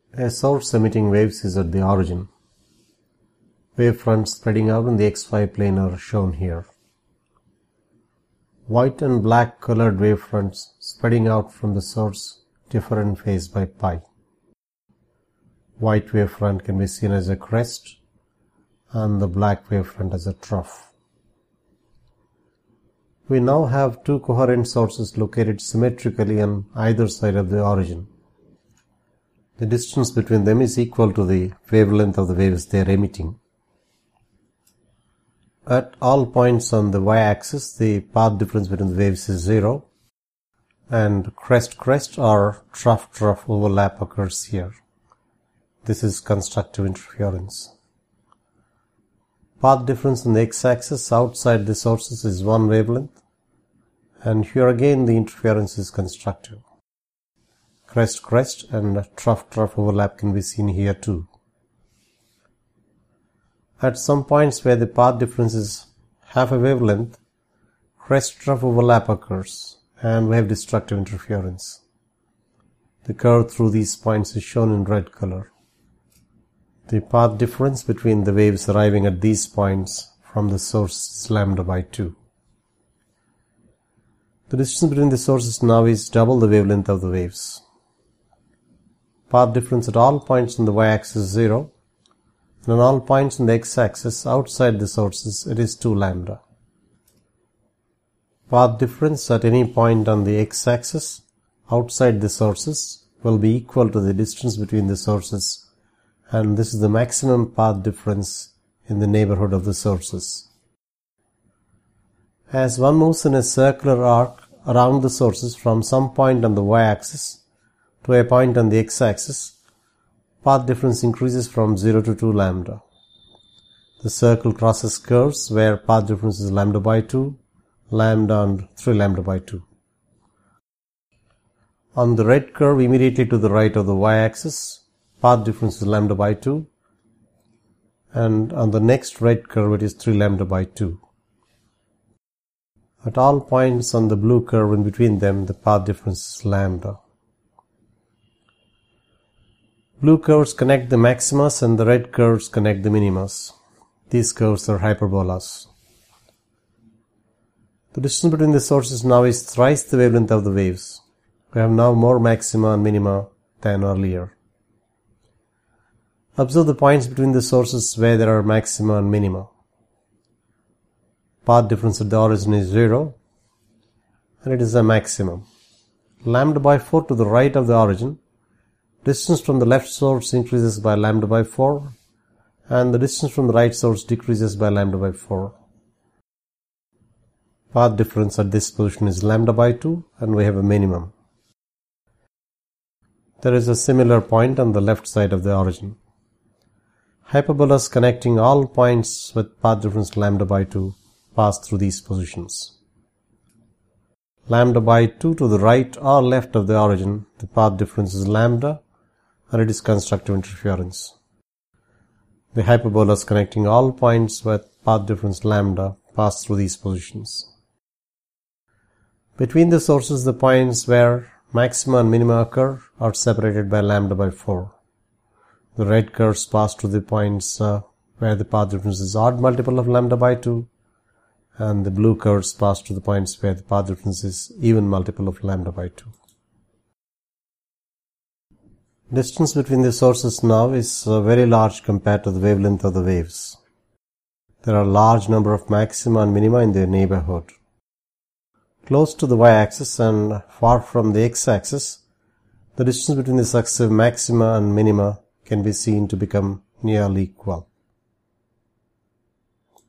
A source emitting waves is at the origin. Wavefronts spreading out in the xy plane are shown here. White and black colored wavefronts spreading out from the source differ in phase by pi. White wavefront can be seen as a crest and the black wavefront as a trough. We now have two coherent sources located symmetrically on either side of the origin. The distance between them is equal to the wavelength of the waves they are emitting. At all points on the y-axis, the path difference between the waves is 0, and crest-crest or trough-trough overlap occurs here. This is constructive interference. Path difference on the x-axis outside the sources is one wavelength, and here again the interference is constructive. Crest-crest and trough-trough overlap can be seen here too. At some points where the path difference is half a wavelength, crest-trough overlap occurs and we have destructive interference. The curve through these points is shown in red color. The path difference between the waves arriving at these points from the source is lambda by 2. The distance between the sources now is double the wavelength of the waves. Path difference at all points on the y-axis is 0, and on all points on the x-axis outside the sources it is 2 lambda. Path difference at any point on the x-axis outside the sources will be equal to the distance between the sources, and this is the maximum path difference in the neighborhood of the sources. As one moves in a circular arc around the sources from some point on the y-axis to a point on the x-axis, path difference increases from 0 to 2 lambda. The circle crosses curves where path difference is lambda by 2, lambda and 3 lambda by 2. On the red curve immediately to the right of the y-axis, path difference is lambda by 2, and on the next red curve it is 3 lambda by 2. At all points on the blue curve in between them, the path difference is lambda. Blue curves connect the maximas and the red curves connect the minimas. These curves are hyperbolas. The distance between the sources now is thrice the wavelength of the waves. We have now more maxima and minima than earlier. Observe the points between the sources where there are maxima and minima. Path difference at the origin is 0, and it is a maximum. Lambda by 4 to the right of the origin. Distance from the left source increases by lambda by 4, and the distance from the right source decreases by lambda by 4. Path difference at this position is lambda by 2, and we have a minimum. There is a similar point on the left side of the origin. Hyperbolas connecting all points with path difference lambda by 2 pass through these positions. Lambda by 2 to the right or left of the origin, the path difference is lambda, and it is constructive interference. The hyperbolas connecting all points with path difference lambda pass through these positions. Between the sources, the points where maxima and minima occur are separated by lambda by 4. The red curves pass through the points where the path difference is odd multiple of lambda by 2, and the blue curves pass to the points where the path difference is even multiple of lambda by 2. Distance between the sources now is very large compared to the wavelength of the waves. There are a large number of maxima and minima in their neighborhood. Close to the y-axis and far from the x-axis, the distance between the successive maxima and minima can be seen to become nearly equal.